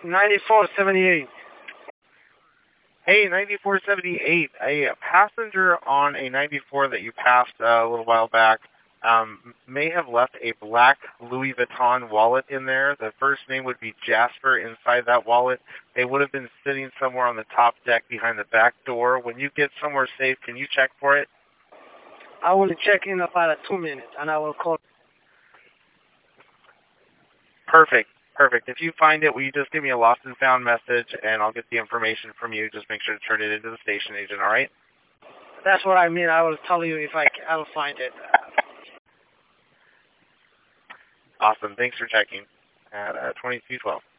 9478. Hey, 9478, a passenger on a 94 that you passed a little while back may have left a black Louis Vuitton wallet in there. The first name would be Jasper inside that wallet. They would have been sitting somewhere on the top deck behind the back door. When you get somewhere safe, can you check for it? I will check in about 2 minutes, and I will call. Perfect. Perfect. If you find it, will you just give me a lost and found message, and I'll get the information from you. Just make sure to turn it into the station agent, all right? That's what I mean. I will tell you if I'll find it. Awesome. Thanks for checking at 2212.